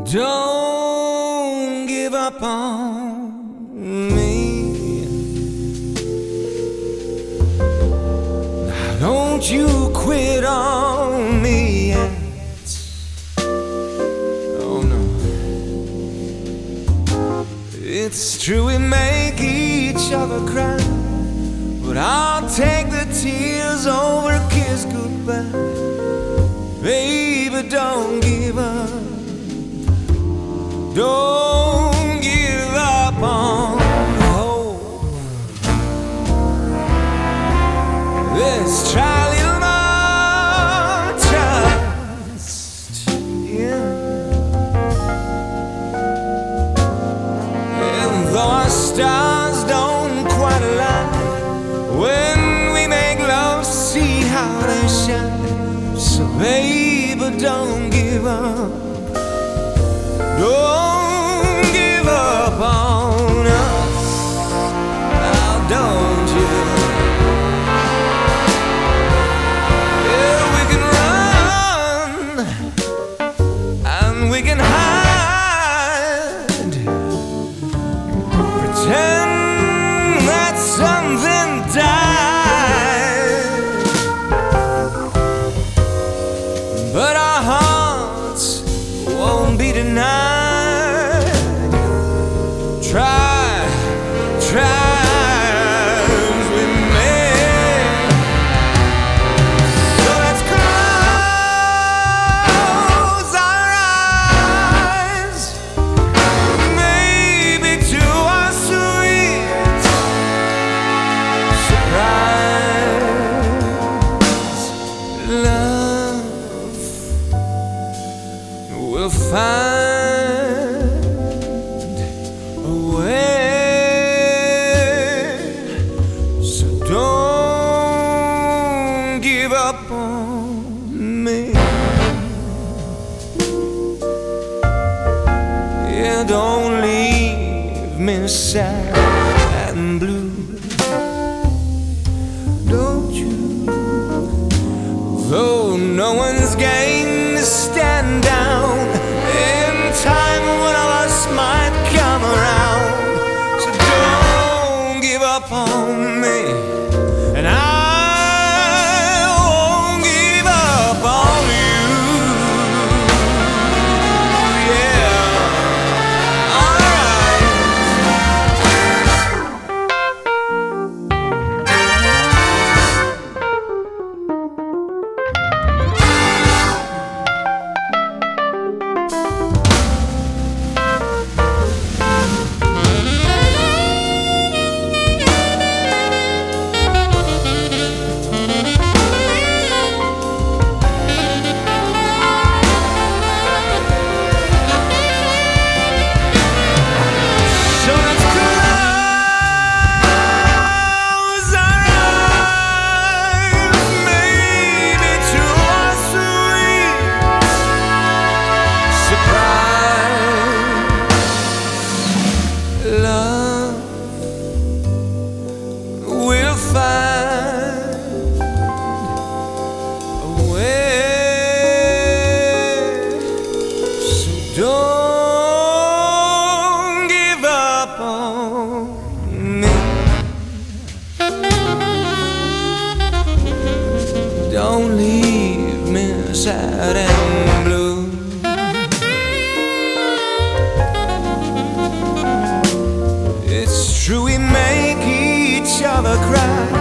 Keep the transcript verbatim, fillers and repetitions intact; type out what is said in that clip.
Don't give up on me. Now don't you quit on me yet. Oh no. It's true we make each other cry, but I'll take the tears over a kiss goodbye. Baby, don't give up. Don't give up on hope. Let's try a little more trust. Yeah. And though our stars don't quite align, when we make love, see how they shine. So baby, don't give up. Don't give up on us. Now don't you? Yeah, we can run and we can hide, pretend that something died, but our hearts won't be denied. Try, try as we may. So let's close our eyes, maybe to a sweet surprise. Love will find up on me. Yeah, don't leave me sad and blue. Don't you? Though no one's game to stand down in time, one of us might come around. So don't give up on me, and I don't give up on me. Don't leave me sad and blue. It's true we make each other cry,